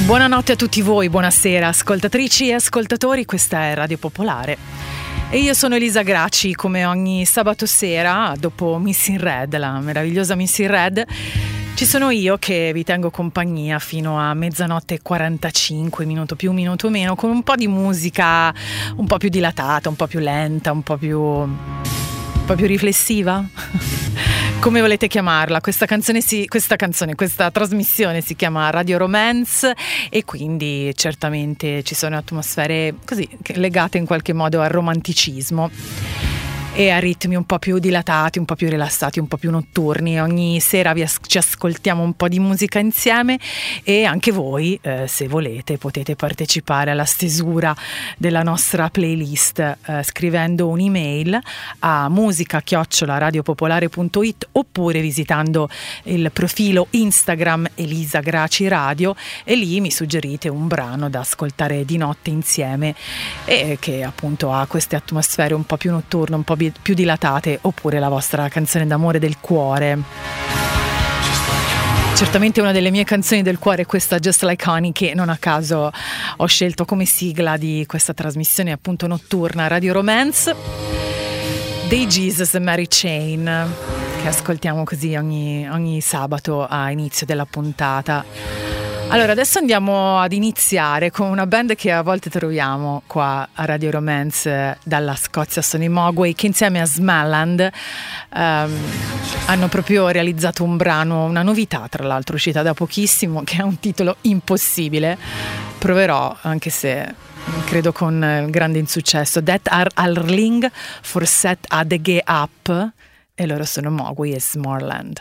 Buonanotte a tutti voi, buonasera ascoltatrici e ascoltatori, questa è Radio Popolare e io sono Elisa Graci. Come ogni sabato sera, dopo Miss in Red, la meravigliosa Miss in Red, ci sono io che vi tengo compagnia fino a mezzanotte e 45, minuto più, minuto meno, con un po' di musica un po' più dilatata, un po' più lenta, un po' più riflessiva. Come volete chiamarla? Questa trasmissione si chiama Radio Romance e quindi certamente ci sono atmosfere così legate in qualche modo al romanticismo e a ritmi un po' più dilatati, un po' più rilassati, un po' più notturni. Ogni sera ci ascoltiamo un po' di musica insieme e anche voi, se volete, potete partecipare alla stesura della nostra playlist scrivendo un'email a musica@radiopopolare.it oppure visitando il profilo Instagram Elisa Graci Radio, e lì mi suggerite un brano da ascoltare di notte insieme e che appunto ha queste atmosfere un po' più notturne, un po' più dilatate, oppure la vostra canzone d'amore del cuore. Certamente una delle mie canzoni del cuore è questa Just Like Honey, che non a caso ho scelto come sigla di questa trasmissione appunto notturna Radio Romance, dei Jesus e Mary Chain, che ascoltiamo così ogni sabato a inizio della puntata. Allora, adesso andiamo ad iniziare con una band che a volte troviamo qua a Radio Romance dalla Scozia. Sono i Mogwai, che insieme a Smelland hanno proprio realizzato un brano, una novità tra l'altro uscita da pochissimo, che ha un titolo impossibile. Proverò, anche se credo con grande insuccesso. Det are Arling fortsatt ADG Up, e loro sono Mogwai e Smelland.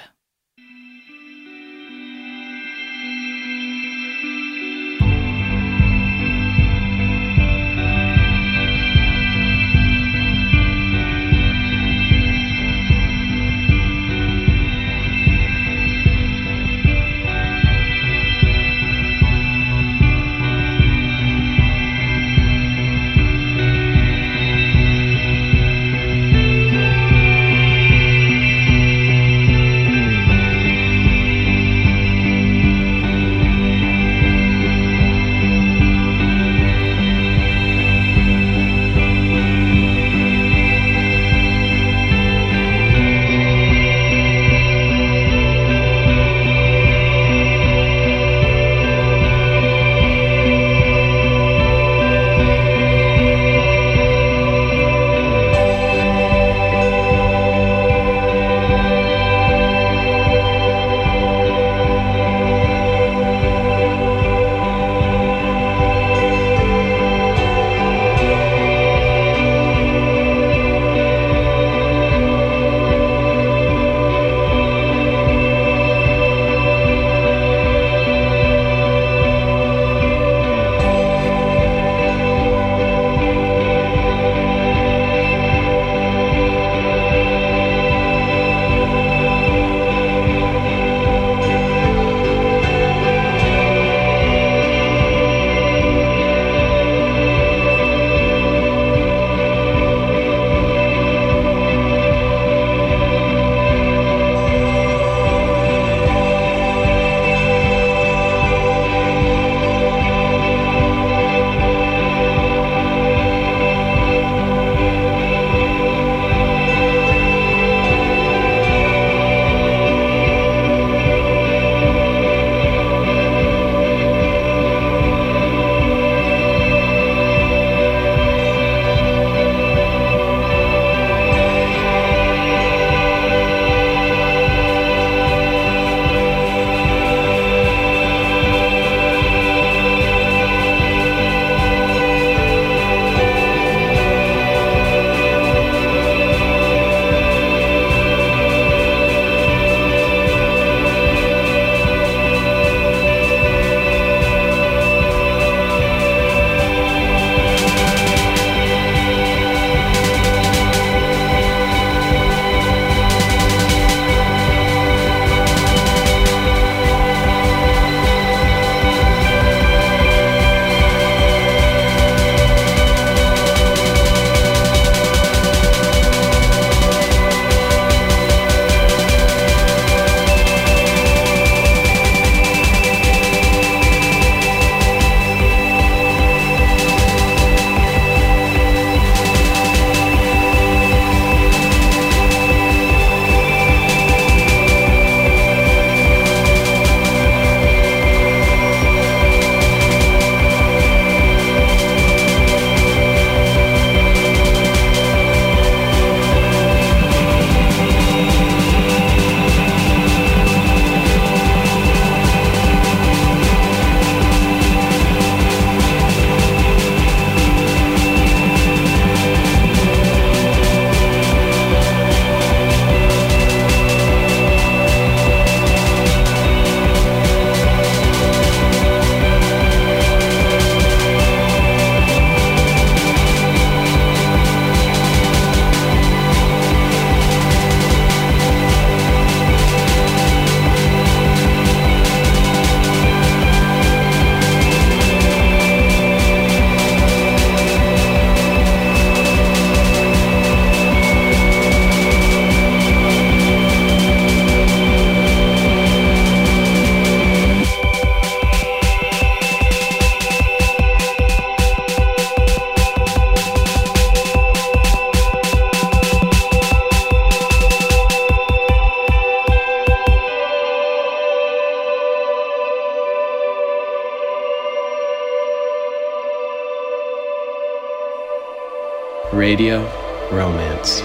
Radio Romance.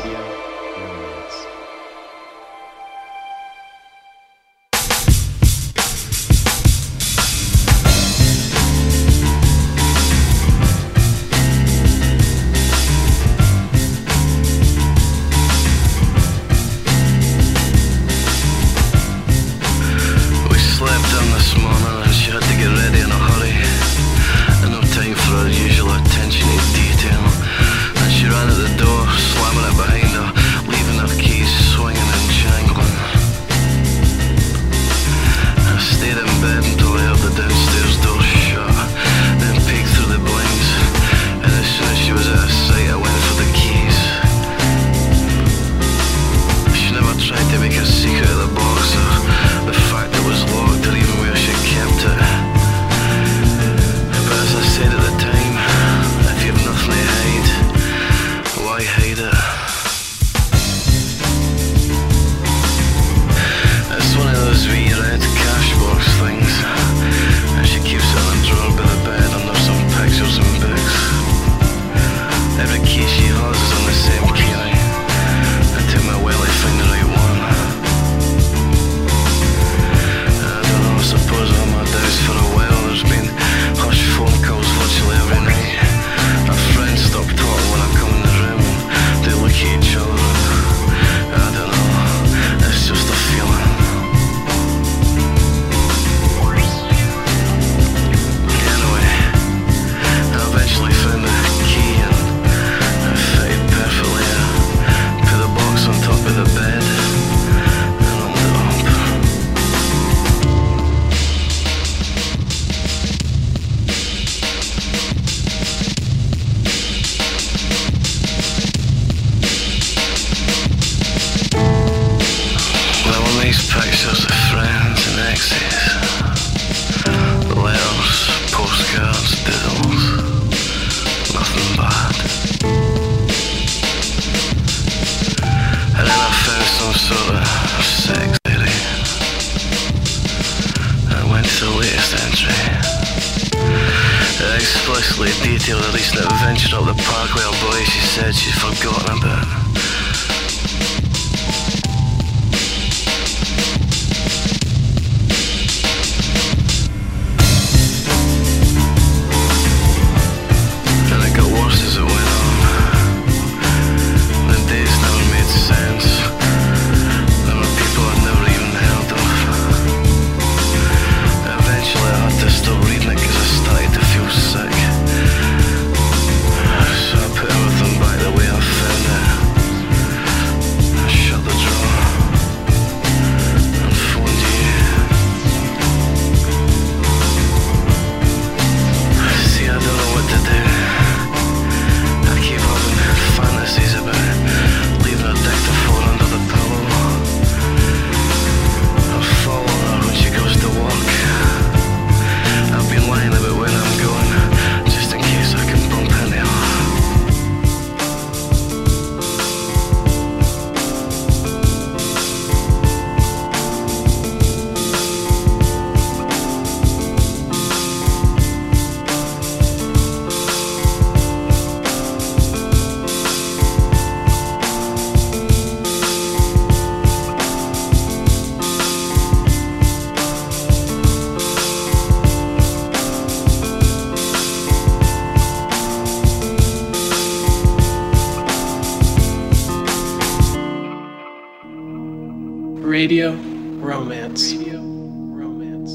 Detailed a recent adventure up the parkway, a boy she said she'd forgotten about. And it got worse as it went on. The days never made sense. There were people I'd never even heard of. Eventually I had to stop reading it because I started to feel sick. So I put everything back the way I found it. I shut the drawer and phoned you. See, I don't know what to do. I keep having fantasies about leaving a dictaphone under the pillow. I'll follow her when she goes to work. I've been lying about where I'm going, just in case I can bump into her. Radio Romance. Radio Romance.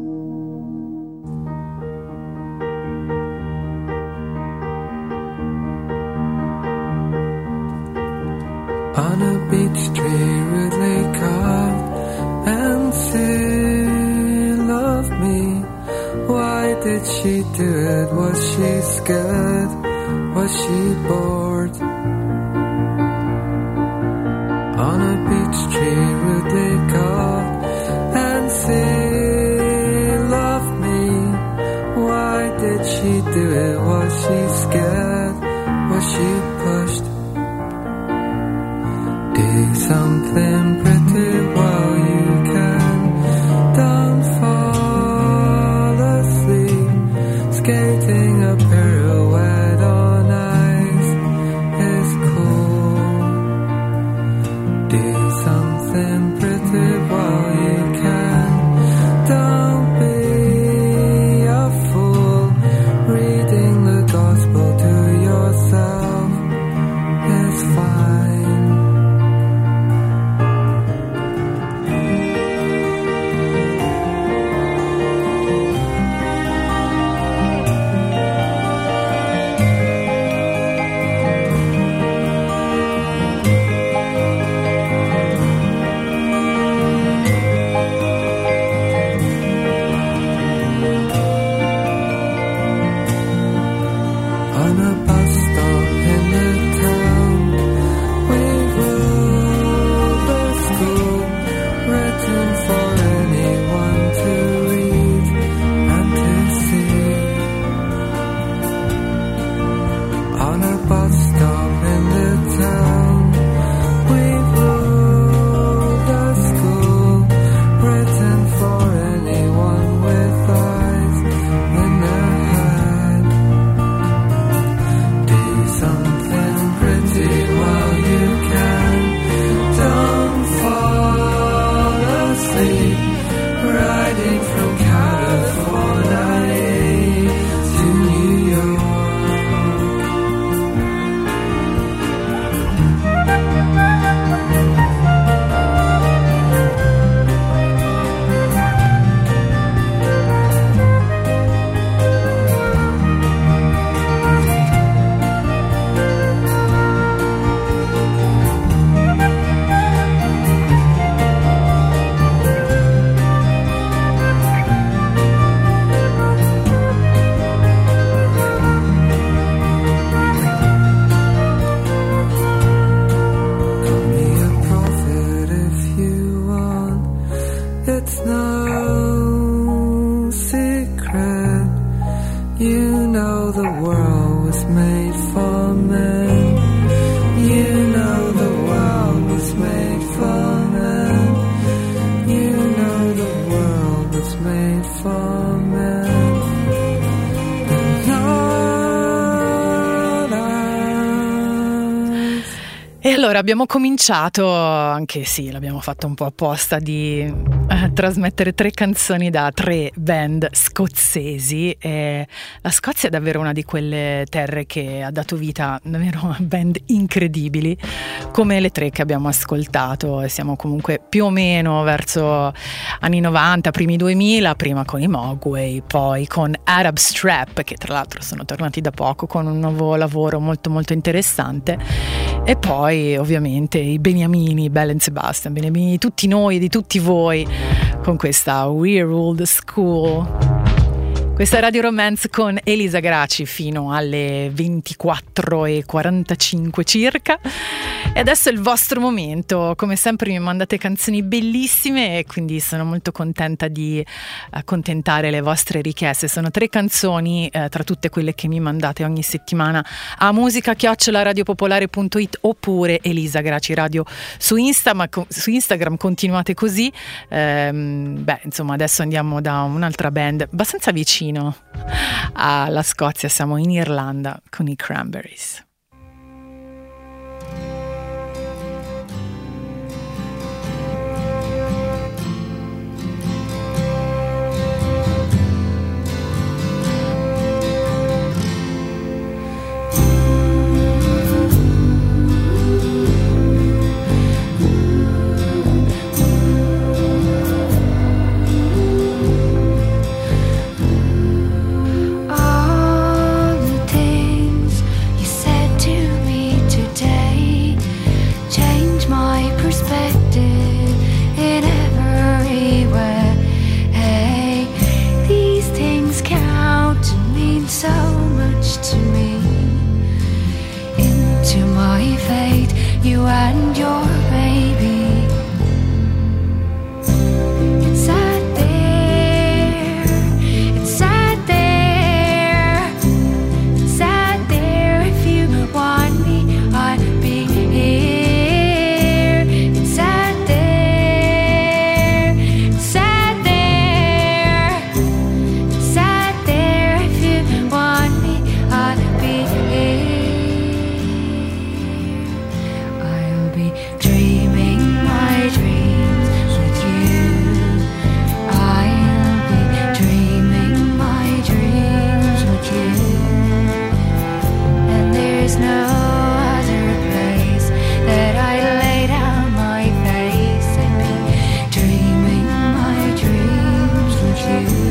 On a beach tree rudely carved and say, love me. Why did she do it? Was she scared? Was she bored? On a beach tree rudely carved and say, love me. Why did she do it? Was she scared? Was she pushed? Do something pretty while you can. Don't fall asleep. Skating a pirouette on ice is E allora abbiamo cominciato, anche sì, l'abbiamo fatto un po' apposta, di trasmettere 3 canzoni da 3 band scozzesi. E la Scozia è davvero una di quelle terre che ha dato vita davvero a band incredibili, come le 3 che abbiamo ascoltato. E siamo comunque più o meno verso anni 90, primi 2000, prima con i Mogwai, poi con Arab Strap, che tra l'altro sono tornati da poco con un nuovo lavoro molto molto interessante, e poi ovviamente i Beniamini, Bell and Sebastian, Beniamini di tutti noi e di tutti voi, con questa We Rule the School. Questa è Radio Romance con Elisa Graci fino alle 24:45 circa. E adesso è il vostro momento. Come sempre mi mandate canzoni bellissime e quindi sono molto contenta di accontentare le vostre richieste. Sono 3 canzoni tra tutte quelle che mi mandate ogni settimana a musica@radiopopolare.it oppure Elisa Graci Radio su Instagram. Continuate così. Insomma, adesso andiamo da un'altra band abbastanza vicino alla Scozia, siamo in Irlanda con i Cranberries. You and your baby. It's out there, it's out there, it's out there. If you want me, I'd be here. It's out there, it's out there, it's out there. If you want me, I'd be here. Dreaming my dreams with you. I'll be dreaming my dreams with you. And there's no other place that I lay down my face and be dreaming my dreams with you.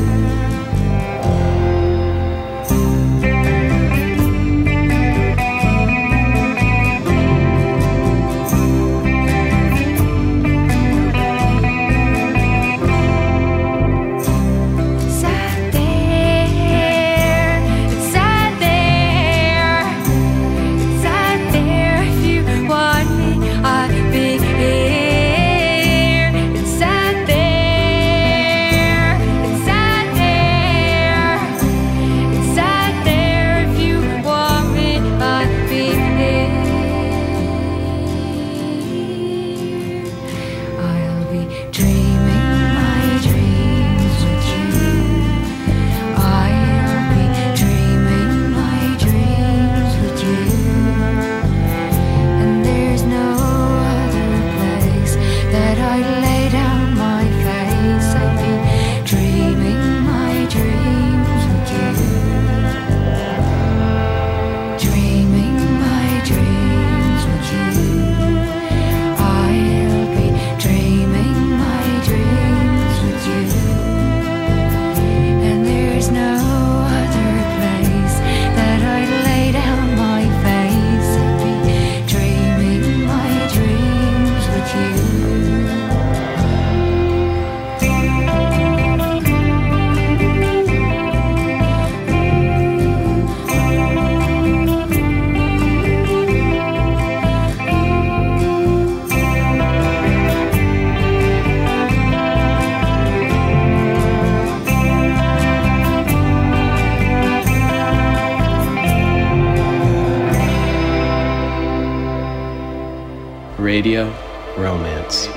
Radio Romance.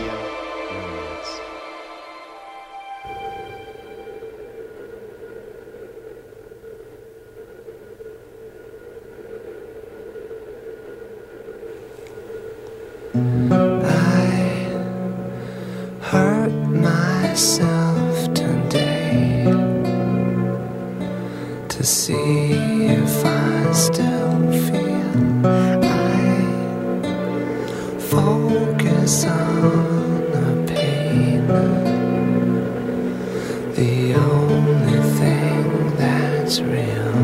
hurt myself today to see if I still feel. I focus on the pain, the only thing that's real.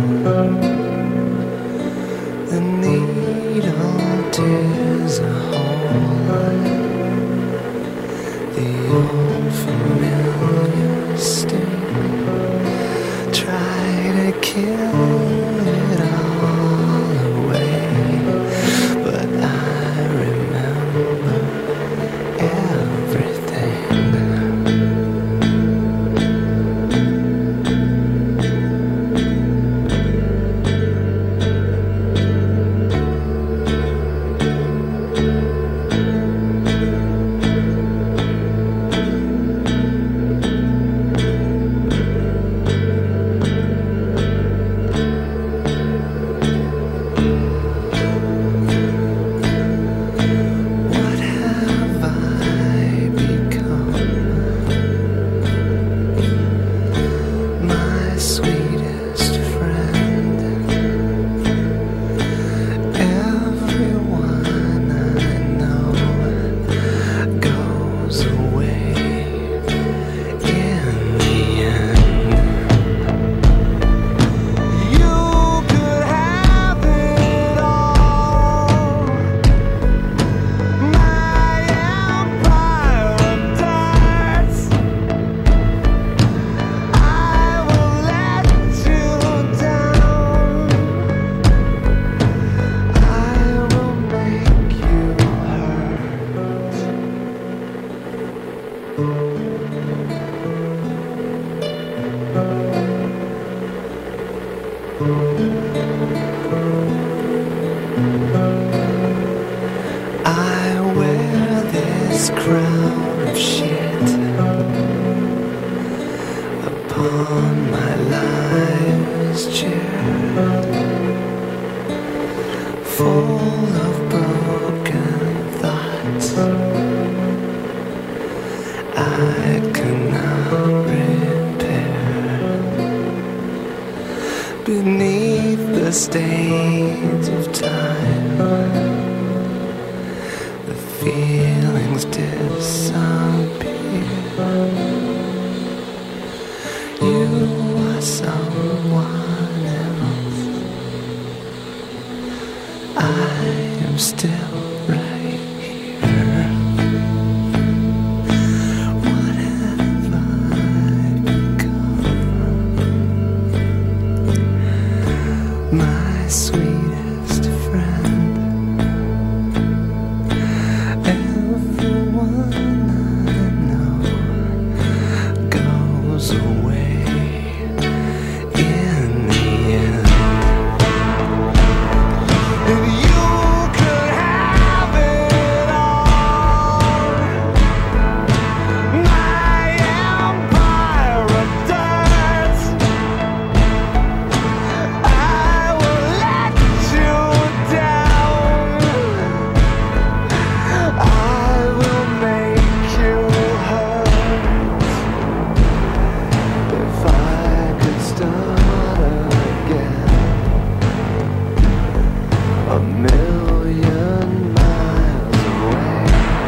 The needle tears a hole, the old familiar sting. Try to kill it all away, but I remember everything. I wear this crown of shit upon my life's chair, full of broken thoughts I cannot repair. Beneath the stains of time, the feelings disappear. You are someone else. I am still right here. What have I become? My sweetest friend. Everyone I know goes away in the end. If you could have it all, my empire of dirt, I will let you down. I will make you hurt. If I could start again, a million miles away,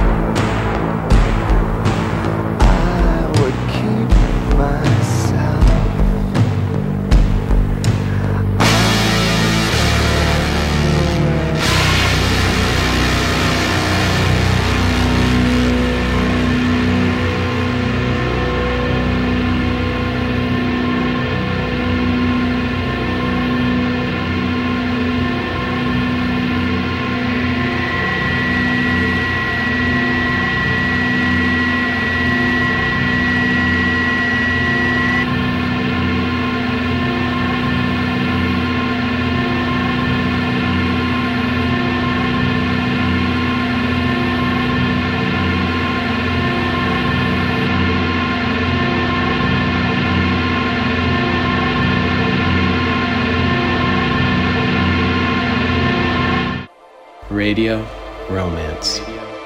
I would keep myself. Radio Romance.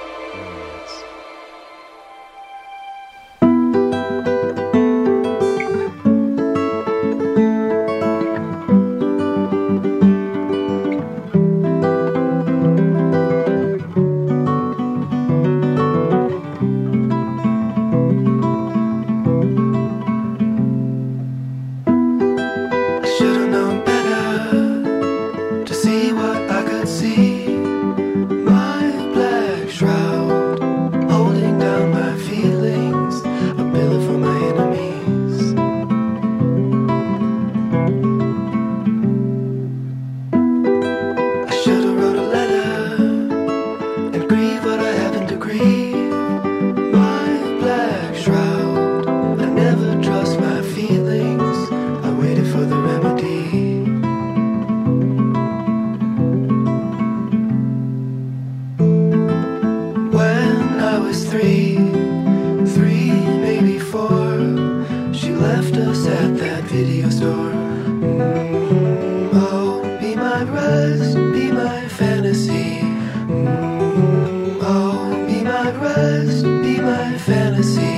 shroud, holding down my feelings, a pillow for my enemies. I should have wrote a letter and grieve what I haven't to grieve. My black shroud, I never trust my feelings, I waited for the remedy. When I was three, maybe four, she left us at that video store. Oh, be my rest, be my fantasy. Oh, be my rest, be my fantasy.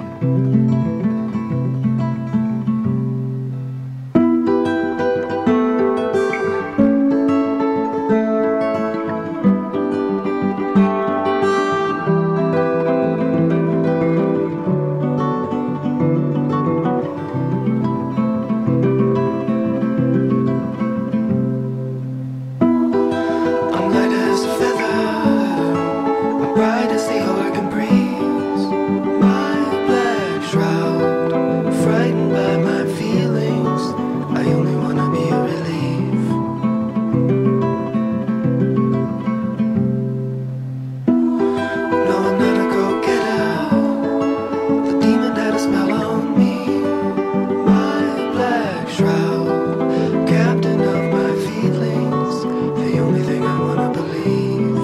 I'm light as a feather, I'm bright as the organ breeze. My black shroud, frightened by my feelings, I only wanna be a relief. No, I'm not a go-getter, the demon had a spell on me. My black shroud, captain of my feelings, the only thing I wanna believe.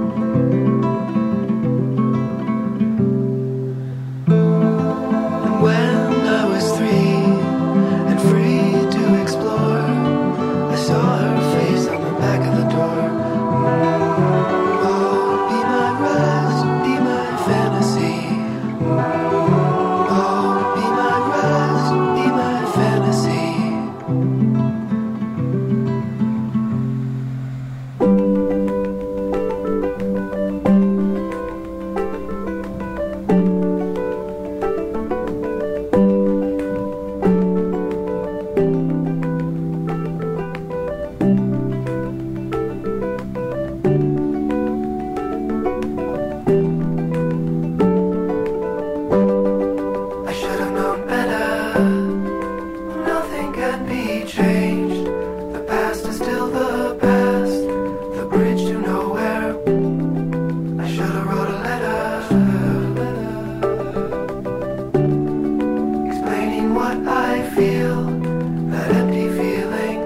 And when I was three and free to explore, I saw her face on the back of the door. Oh, be my rest, be my fantasy. Oh, be my rest, be my fantasy. I should have known better. Nothing can be changed. The past is still the past. The bridge to nowhere. I should have wrote a letter explaining what I feel. That empty feeling.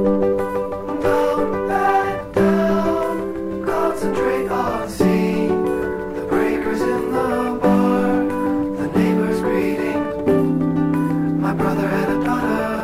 Don't back down. Concentrate on seeing the breakers in the bar. The neighbors greeting. My brother had a daughter.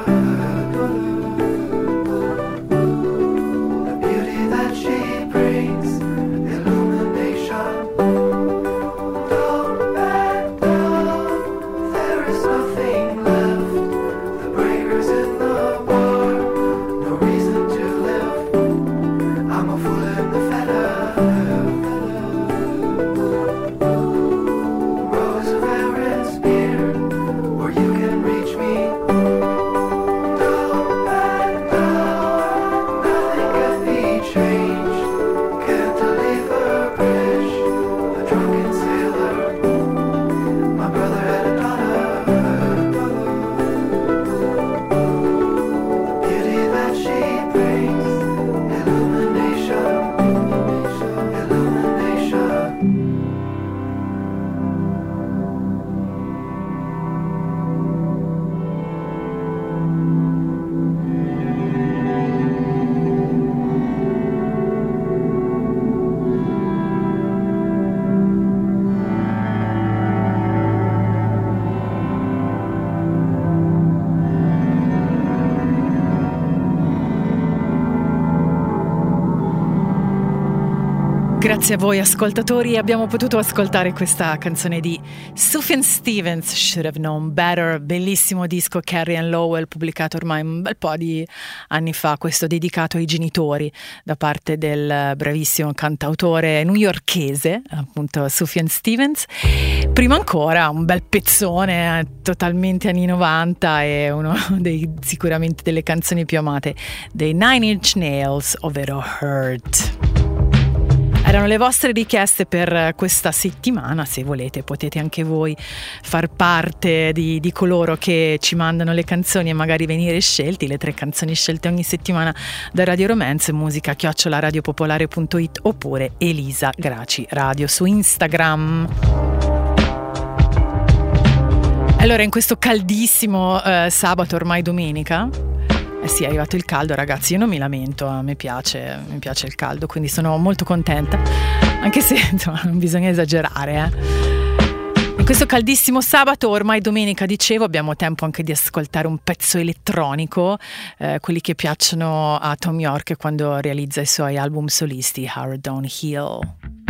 The beauty that she brings, illumination. Don't back down. There is nothing left. The breakers in the bar. No reason to live. I'm a fool in the feather. Rose of Aaron spear, where you can reach me. Don't back down, nothing can be changed. Cantilever bridge, a drunken sailor. My brother had a daughter. The beauty that she brings, illumination, illumination. Grazie a voi ascoltatori abbiamo potuto ascoltare questa canzone di Sufjan Stevens, Should Have Known Better, bellissimo disco Carrie and Lowell pubblicato ormai un bel po' di anni fa, questo dedicato ai genitori da parte del bravissimo cantautore newyorkese appunto Sufjan Stevens. Prima ancora un bel pezzone totalmente anni 90 e uno dei sicuramente delle canzoni più amate dei Nine Inch Nails, ovvero Hurt. Erano le vostre richieste per questa settimana. Se volete potete anche voi far parte di coloro che ci mandano le canzoni e magari venire scelti. Le 3 canzoni scelte ogni settimana da Radio Romance, musica@radiopopolare.it oppure Elisa Graci Radio su Instagram. Allora, in questo caldissimo sabato, ormai domenica, sì, è arrivato il caldo, ragazzi. Io non mi lamento, a me piace il caldo, quindi sono molto contenta, anche se insomma, non bisogna esagerare. In questo caldissimo sabato, ormai domenica, dicevo, abbiamo tempo anche di ascoltare un pezzo elettronico, quelli che piacciono a Thom Yorke quando realizza i suoi album solisti, Hard Downhill.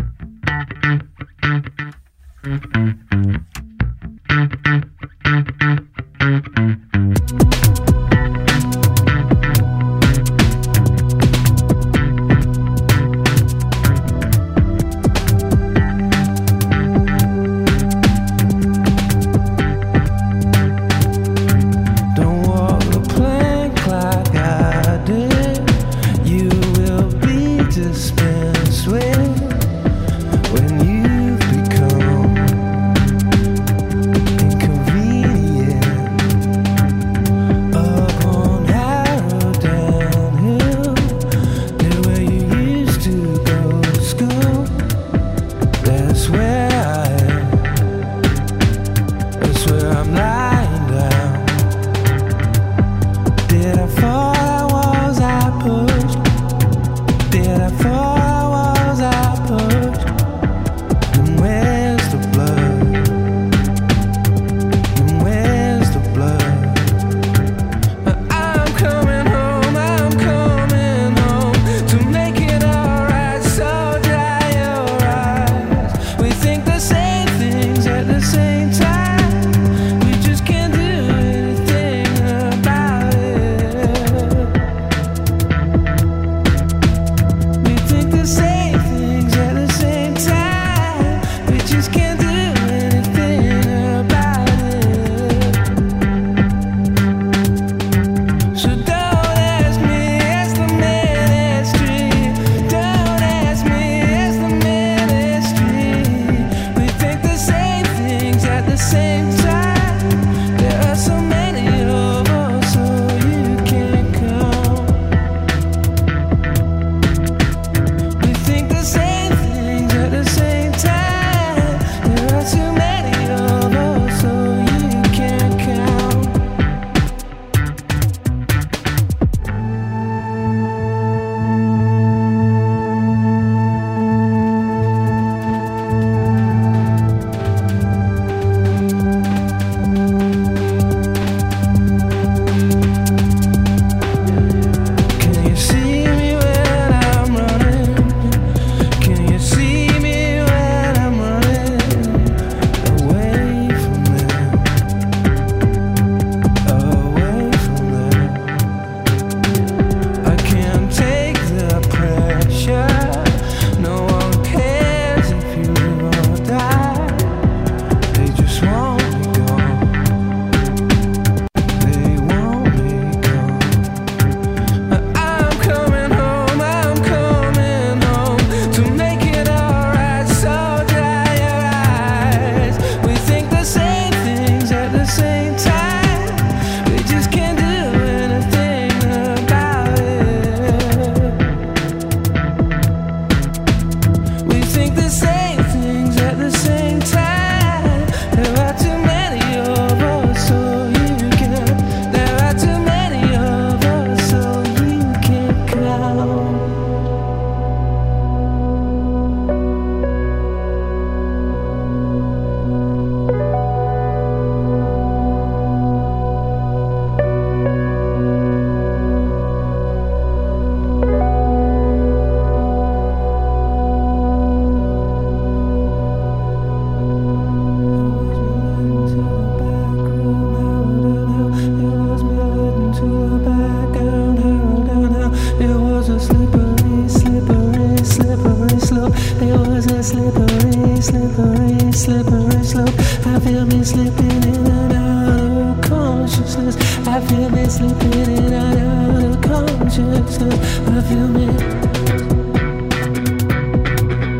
slippery slope. I feel me slipping in and out of consciousness. I feel me slipping in and out of consciousness. I feel me.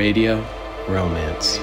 Radio Romance.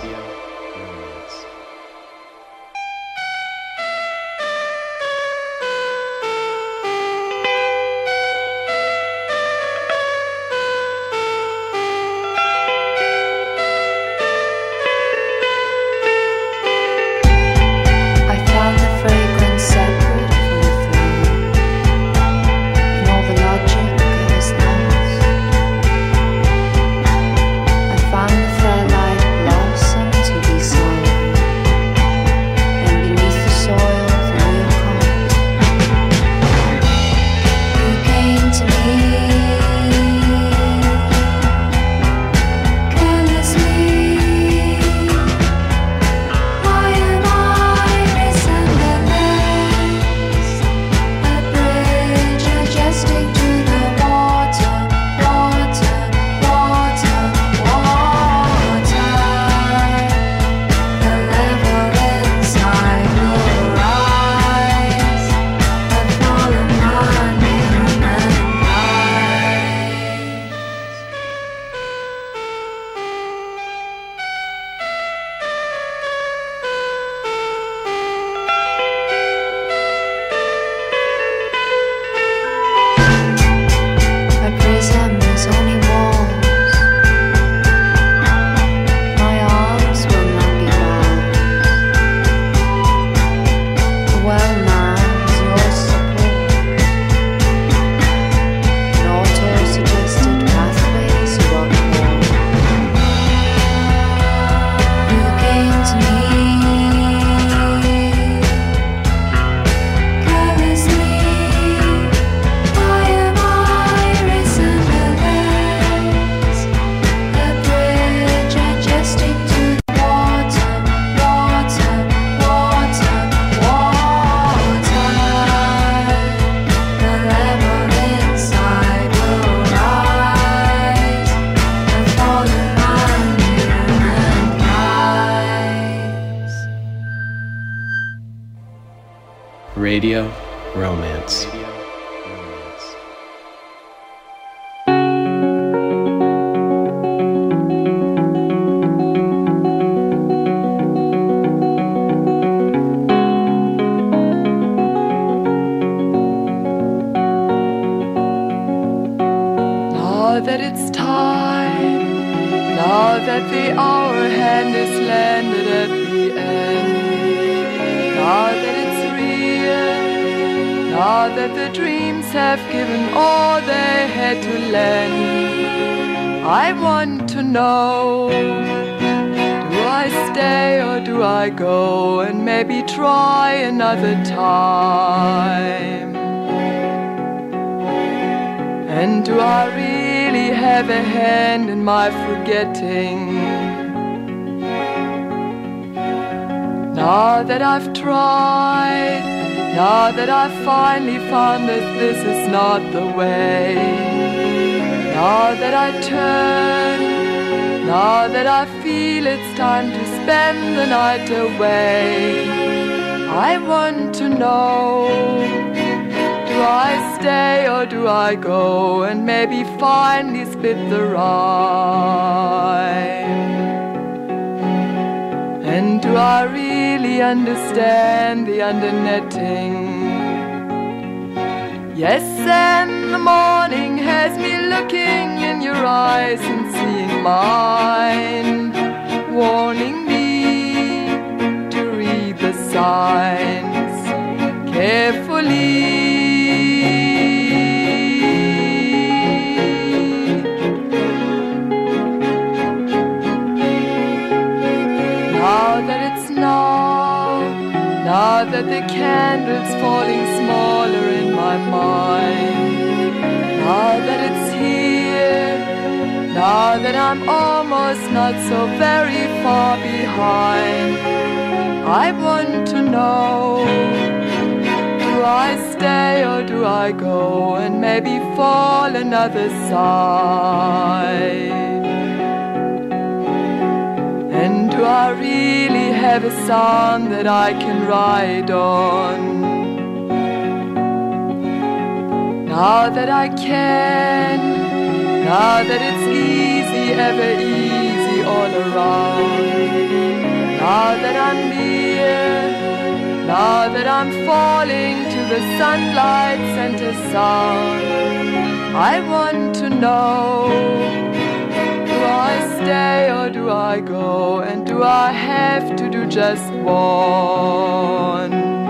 Radio Romance. Now that it's time, now that the hour hand is landed at the end, now that it's real, now that the dreams have given all they had to lend, I want to know, do I stay or do I go and maybe try another time? And do I really have a hand in my forgetting? Now that I've tried, now that I've finally found that this is not the way, now that I turn, now that I feel it's time to spend the night away, I want to know, do I stay or do I go and maybe finally split the rhyme? And do I really understand the undernetting? Yes, and the morning has me looking in your eyes and seeing mine, warning me to read the signs carefully. Now that the candle's falling smaller in my mind, now that it's here, now that I'm almost not so very far behind, I want to know, do I stay or do I go and maybe fall another side? And do I really have a song that I can ride on? Now that I can, now that it's easy, ever easy, all around. Now that I'm near, now that I'm falling to the sunlight center sound, I want to know, do I stay or do I go? And do I have to do just one?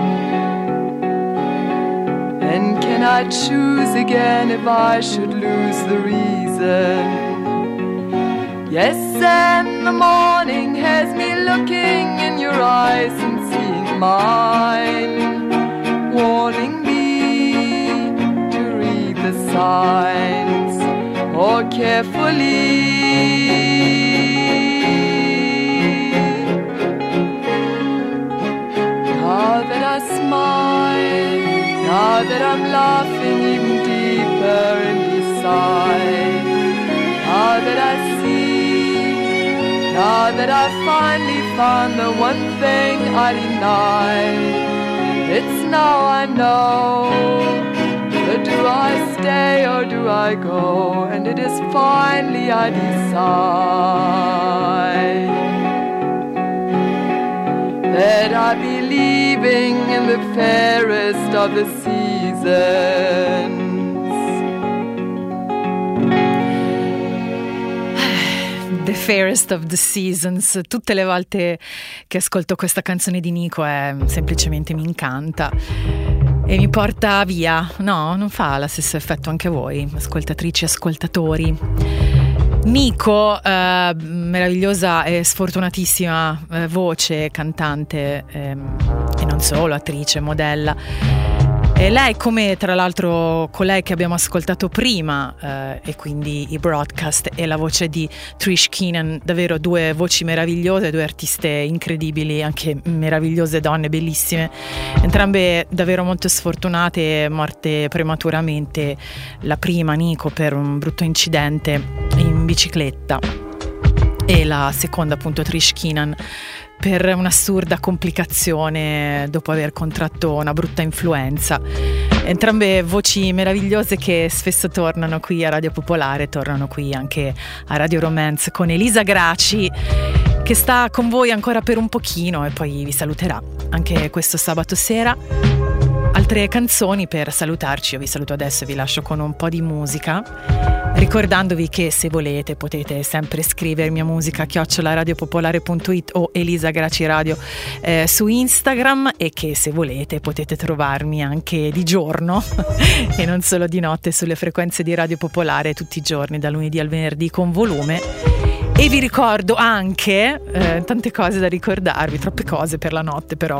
And can I choose again if I should lose the reason? Yes, and the morning has me looking in your eyes and seeing mine, warning me to read the signs more carefully. Now that I smile, now that I'm laughing even deeper inside, now that I see, now that I finally found the one thing I denied, it's now I know, but do I stay or do I go? And it is finally I decide that I be leaving in the fairest of the seasons. The Fairest of the Seasons. Tutte le volte che ascolto questa canzone di Nico semplicemente mi incanta e mi porta via. No, non fa lo stesso effetto anche a voi, ascoltatrici e ascoltatori. Nico, meravigliosa e sfortunatissima voce, cantante e non solo, attrice, modella. E lei, come tra l'altro colei che abbiamo ascoltato prima, e quindi i Broadcast e la voce di Trish Keenan, davvero due voci meravigliose, due artiste incredibili, anche meravigliose donne, bellissime, entrambe davvero molto sfortunate, morte prematuramente, la prima Nico per un brutto incidente in bicicletta e la seconda appunto Trish Keenan per un'assurda complicazione dopo aver contratto una brutta influenza. Entrambe voci meravigliose che spesso tornano qui a Radio Popolare, tornano qui anche a Radio Romance con Elisa Graci, che sta con voi ancora per un pochino e poi vi saluterà anche questo sabato sera. Altre canzoni per salutarci, io vi saluto adesso e vi lascio con un po' di musica, ricordandovi che se volete potete sempre scrivermi a musica@radiopopolare.it o Elisa Graci Radio su Instagram, e che se volete potete trovarmi anche di giorno e non solo di notte sulle frequenze di Radio Popolare tutti i giorni dal lunedì al venerdì con volume. E vi ricordo anche tante cose da ricordarvi, troppe cose per la notte però.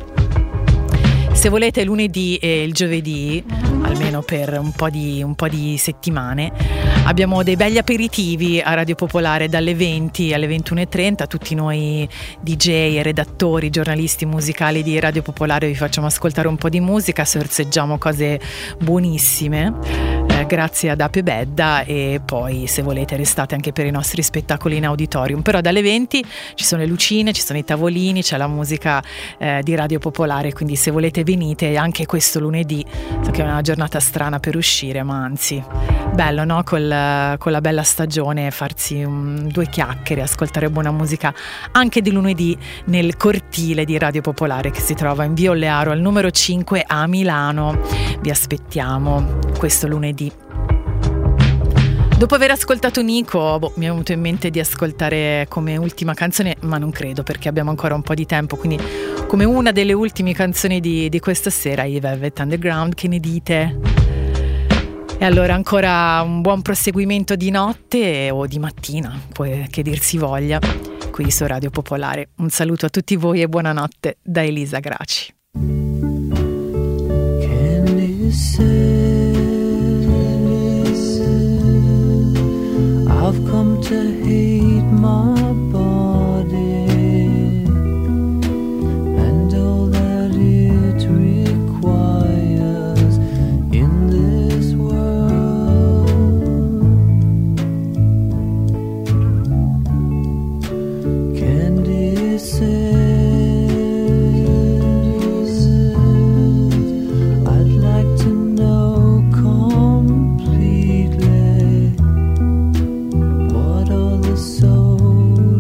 Se volete lunedì e il giovedì, almeno per un po' di settimane, abbiamo dei belli aperitivi a Radio Popolare dalle 20 alle 21:30. Tutti noi DJ, redattori, giornalisti musicali di Radio Popolare vi facciamo ascoltare un po' di musica, sorseggiamo cose buonissime grazie ad Ape Bedda, e poi se volete restate anche per i nostri spettacoli in auditorium. Però dalle 20 ci sono le lucine, ci sono i tavolini, c'è la musica di Radio Popolare, quindi se volete venite anche questo lunedì. So che è una giornata strana per uscire, ma anzi bello, no? Con la bella stagione farsi due chiacchiere, ascoltare buona musica anche di lunedì nel cortile di Radio Popolare che si trova in via Ollearo al numero 5 a Milano. Vi aspettiamo questo lunedì. Dopo aver ascoltato Nico, mi è venuto in mente di ascoltare come ultima canzone, ma non credo perché abbiamo ancora un po' di tempo, quindi come una delle ultime canzoni di questa sera, i Velvet Underground. Che ne dite? E allora ancora un buon proseguimento di notte o di mattina, che dir si voglia, qui su Radio Popolare. Un saluto a tutti voi e buonanotte da Elisa Graci. I've come to hate my body and all that it requires in this world. Candy says I'd like to know completely what all the soul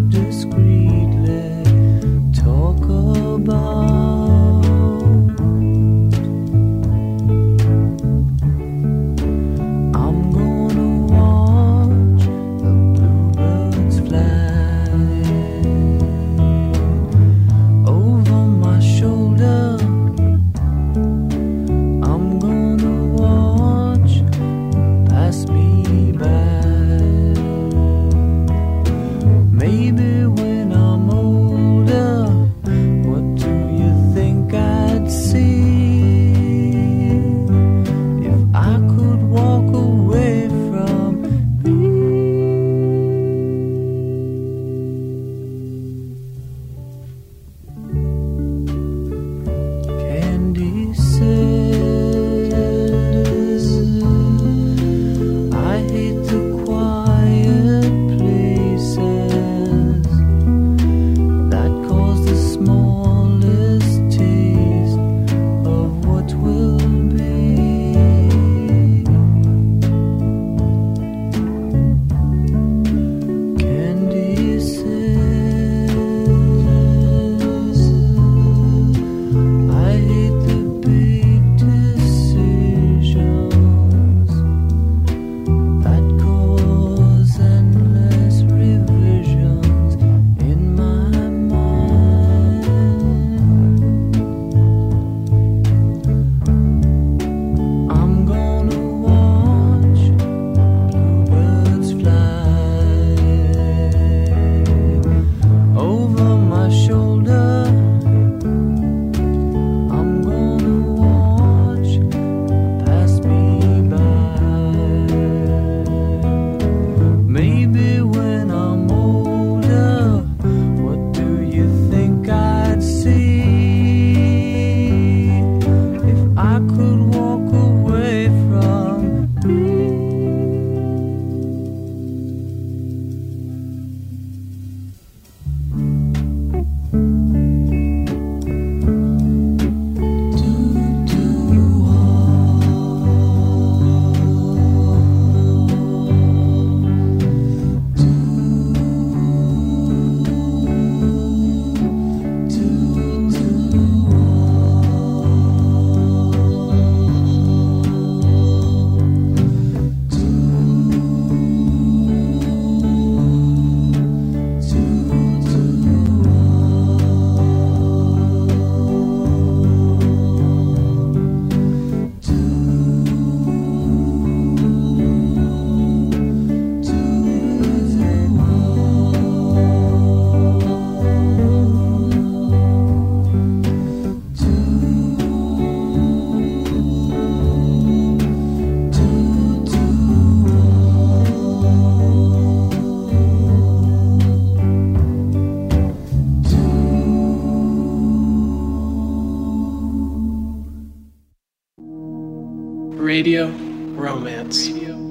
Radio Romance.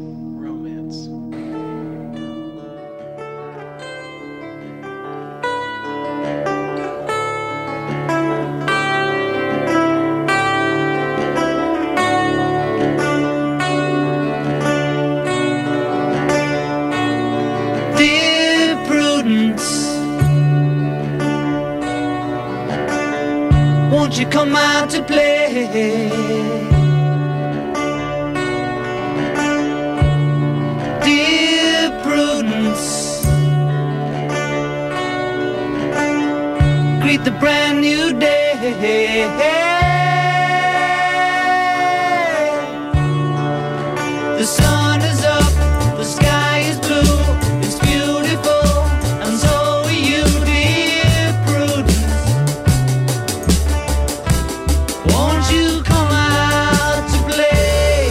Dear Prudence, won't you come out to play? Dear Prudence, greet the brand new day. The sun is up, the sky is blue, it's beautiful, and so are you, dear Prudence. Won't you come out to play?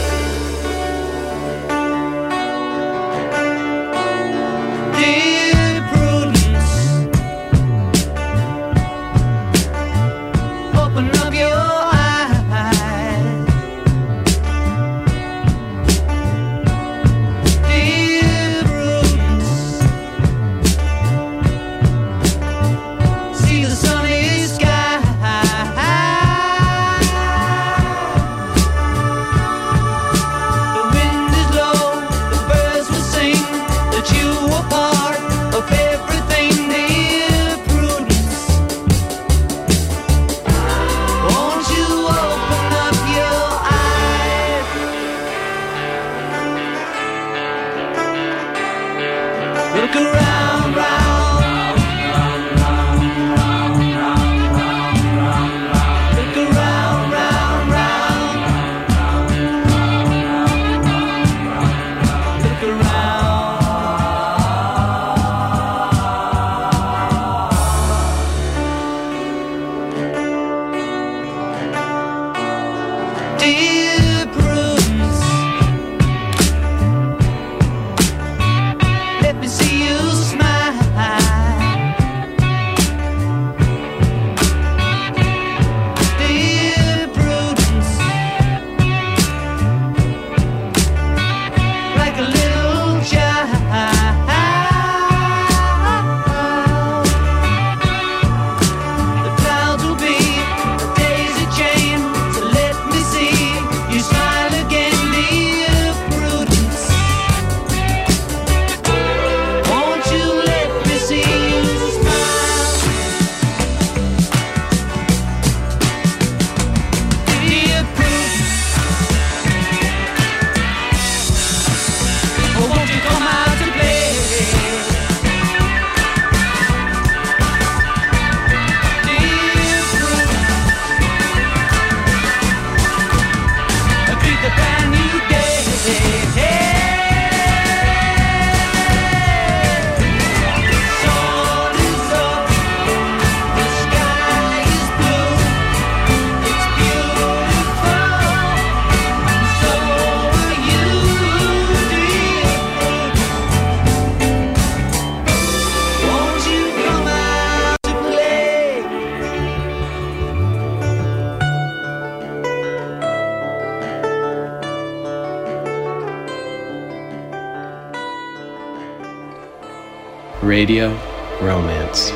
Dear Prudence, open up your eyes. Dear Prudence, see the sunny sky. The wind is low, the birds will sing that you are part of everything, dear Prudence. Won't you open up your eyes? Look around, round. Look around, round, round. Look around. Dear Prudence, let me see you smile. Dear Prudence, like a little child. The clouds will be a daisy chain, so let me see you smile again, dear Prudence. Won't you let me see you smile? Dear Prudence, oh, won't you come out to play? Dear Prudence, greet the brand new day. The sun is up, the sky is blue, it's beautiful, and so are you, dear Prudence. Won't you come out to play? Radio Romance.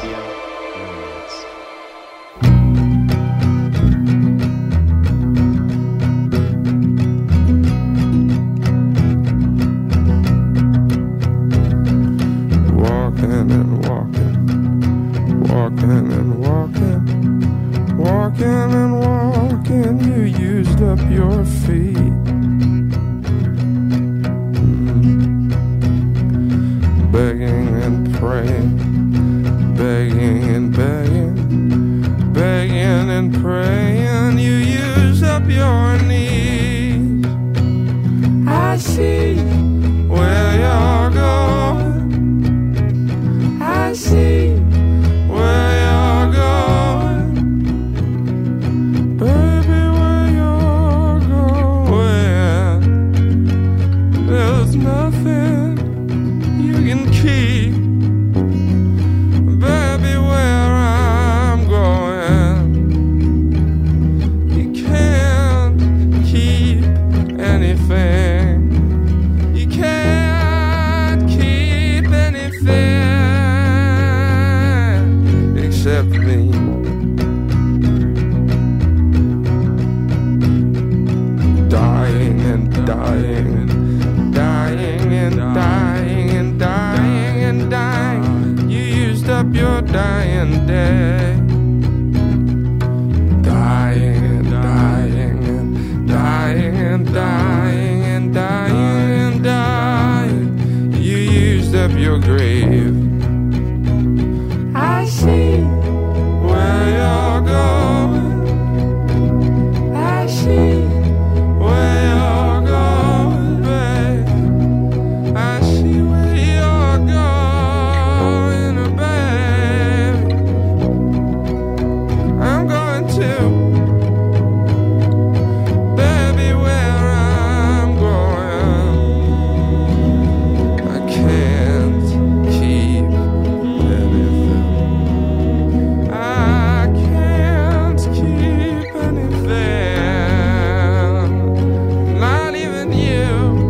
Walking and walking, walking and walking, walking and walking, you used up your feet. Begging and praying, begging and begging, begging and praying, you use up your knees. I see where you're going, I see where you're going, baby, where you're going. There's nothing you can keep, baby, where I'm going. You can't keep dying day. Dying and dying and dying and dying and dying and dying. You used up your grave. I see where you're going. I see where you're going, babe. I see where you're going, babe. I'm going to, baby, where I'm going. I can't keep anything. I can't keep anything. Not even you.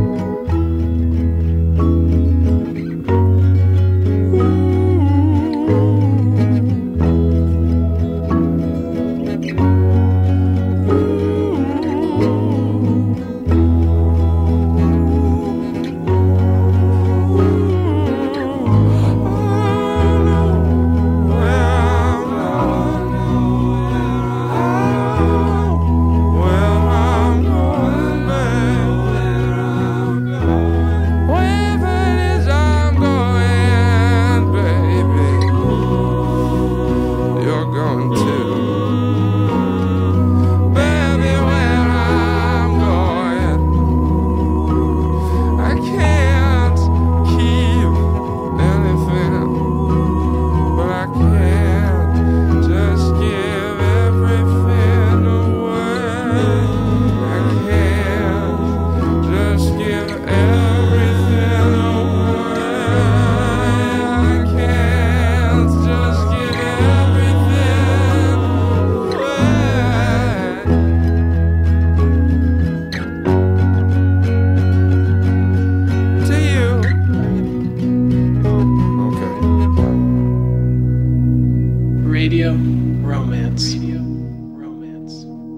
Radio Romance. Radio Romance.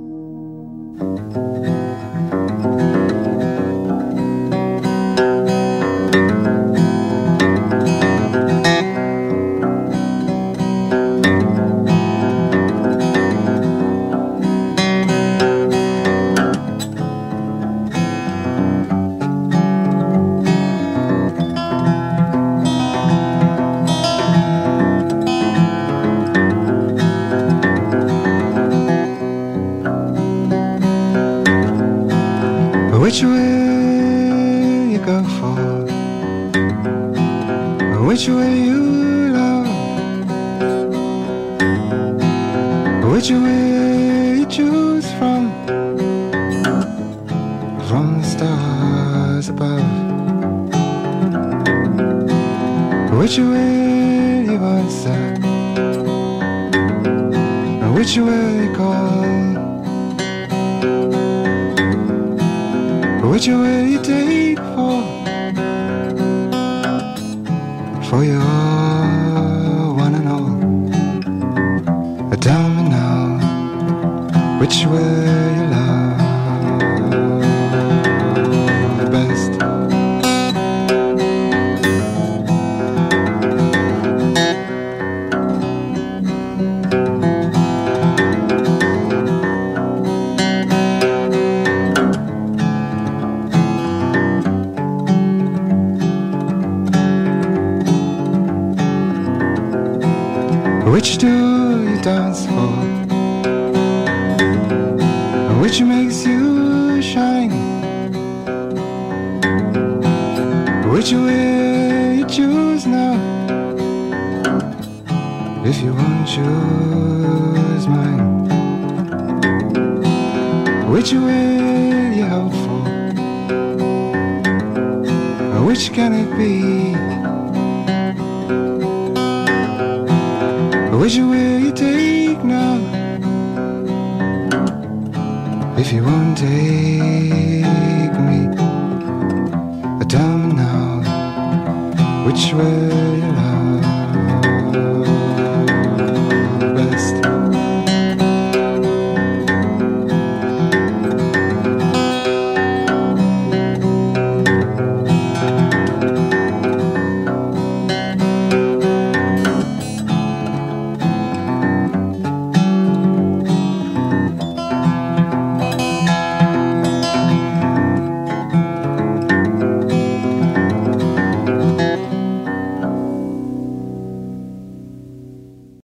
Which way you go for? Which way you love? Which way you choose from the stars above? Which way you answer? Which way you call? Which way you take for your one and all? Tell me now, which way you love the best? Which do you dance for? Which makes you shine? Which way you choose now? If you won't choose mine, which way you hope for? Which can it be? Which way you take now? If you won't take me, tell me now, which way you